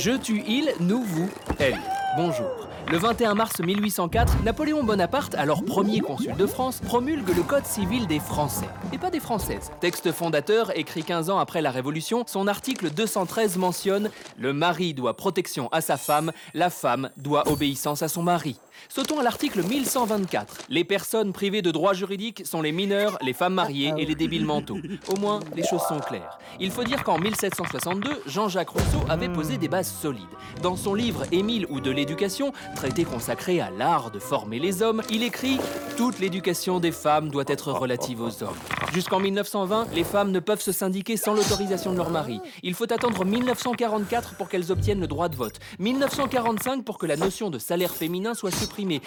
Je tue il, nous vous, elle. Bonjour. Le 21 mars 1804, Napoléon Bonaparte, alors premier consul de France, promulgue le Code civil des Français, et pas des Françaises. Texte fondateur, écrit 15 ans après la Révolution, son article 213 mentionne « Le mari doit protection à sa femme, la femme doit obéissance à son mari ». Sautons à l'article 1124. Les personnes privées de droits juridiques sont les mineurs, les femmes mariées et les débiles mentaux. Au moins, les choses sont claires. Il faut dire qu'en 1762, Jean-Jacques Rousseau avait posé des bases solides. Dans son livre « Émile ou de l'éducation », traité consacré à l'art de former les hommes, il écrit « Toute l'éducation des femmes doit être relative aux hommes ». Jusqu'en 1920, les femmes ne peuvent se syndiquer sans l'autorisation de leur mari. Il faut attendre 1944 pour qu'elles obtiennent le droit de vote. 1945 pour que la notion de salaire féminin soit supprimée.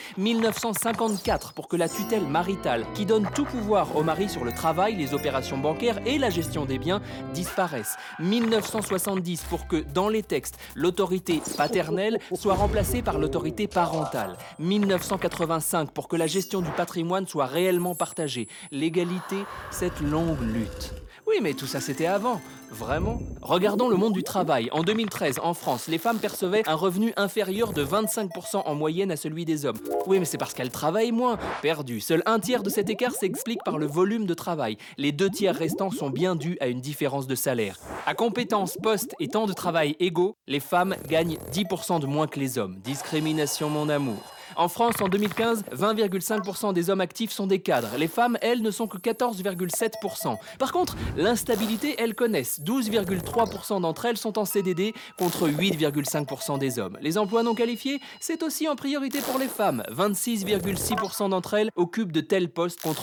1954 pour que la tutelle maritale, qui donne tout pouvoir au mari sur le travail, les opérations bancaires et la gestion des biens, disparaisse. 1970 pour que, dans les textes, l'autorité paternelle soit remplacée par l'autorité parentale. 1985 pour que la gestion du patrimoine soit réellement partagée. L'égalité, cette longue lutte. Oui, mais tout ça c'était avant. Vraiment? Regardons le monde du travail. En 2013, en France, les femmes percevaient un revenu inférieur de 25% en moyenne à celui des hommes. Oui, mais c'est parce qu'elles travaillent moins. Perdu. Seul un tiers de cet écart s'explique par le volume de travail. Les 2 tiers restants sont bien dus à une différence de salaire. À compétences, postes et temps de travail égaux, les femmes gagnent 10% de moins que les hommes. Discrimination, mon amour. En France, en 2015, 20,5% des hommes actifs sont des cadres. Les femmes, elles, ne sont que 14,7%. Par contre, l'instabilité, elles connaissent. 12,3% d'entre elles sont en CDD contre 8,5% des hommes. Les emplois non qualifiés, c'est aussi en priorité pour les femmes. 26,6% d'entre elles occupent de tels postes contre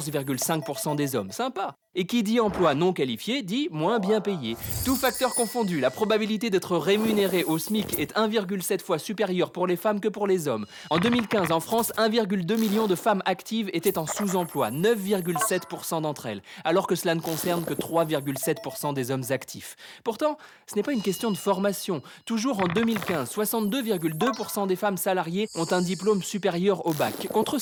14,5% des hommes. Sympa. Et qui dit emploi non qualifié dit moins bien payé. Tout facteur confondu, la probabilité d'être rémunéré au SMIC est 1,7 fois supérieure pour les femmes que pour les hommes. En 2015, en France, 1,2 million de femmes actives étaient en sous-emploi, 9,7% d'entre elles, alors que cela ne concerne que 3,7% des hommes actifs. Pourtant, ce n'est pas une question de formation. Toujours en 2015, 62,2% des femmes salariées ont un diplôme supérieur au bac, contre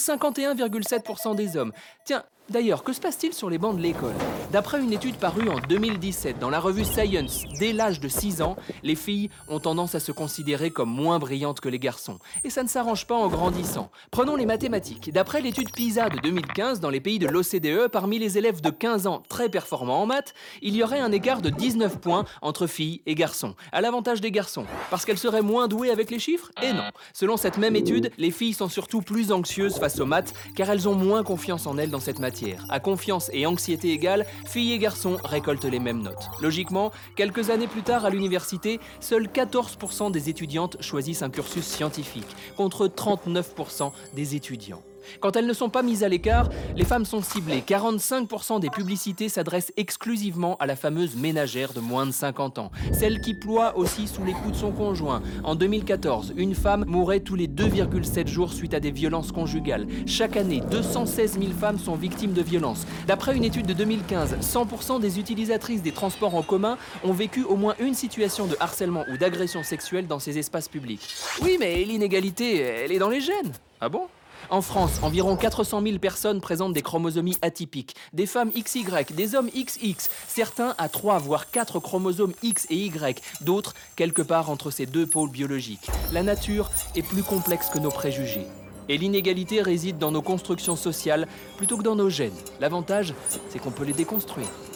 51,7% des hommes. Tiens, d'ailleurs, que se passe-t-il sur les bancs de l'école? D'après une étude parue en 2017 dans la revue Science, dès l'âge de 6 ans, les filles ont tendance à se considérer comme moins brillantes que les garçons. Et ça ne s'arrange pas en grandissant. Prenons les mathématiques. D'après l'étude PISA de 2015, dans les pays de l'OCDE, parmi les élèves de 15 ans très performants en maths, il y aurait un écart de 19 points entre filles et garçons. À l'avantage des garçons. Parce qu'elles seraient moins douées avec les chiffres? Et non. Selon cette même étude, les filles sont surtout plus anxieuses face aux maths, car elles ont moins confiance en elles dans cette matière. À confiance et anxiété égales, filles et garçons récoltent les mêmes notes. Logiquement, quelques années plus tard à l'université, seuls 14% des étudiantes choisissent un cursus scientifique, contre 39% des étudiants. Quand elles ne sont pas mises à l'écart, les femmes sont ciblées. 45% des publicités s'adressent exclusivement à la fameuse ménagère de moins de 50 ans, celle qui ploie aussi sous les coups de son conjoint. En 2014, une femme mourait tous les 2,7 jours suite à des violences conjugales. Chaque année, 216 000 femmes sont victimes de violences. D'après une étude de 2015, 100% des utilisatrices des transports en commun ont vécu au moins une situation de harcèlement ou d'agression sexuelle dans ces espaces publics. Oui, mais l'inégalité, elle est dans les gènes. Ah bon ? En France, environ 400 000 personnes présentent des chromosomies atypiques. Des femmes XY, des hommes XX, certains à 3 voire 4 chromosomes X et Y, d'autres quelque part entre ces 2 pôles biologiques. La nature est plus complexe que nos préjugés. Et l'inégalité réside dans nos constructions sociales plutôt que dans nos gènes. L'avantage, c'est qu'on peut les déconstruire.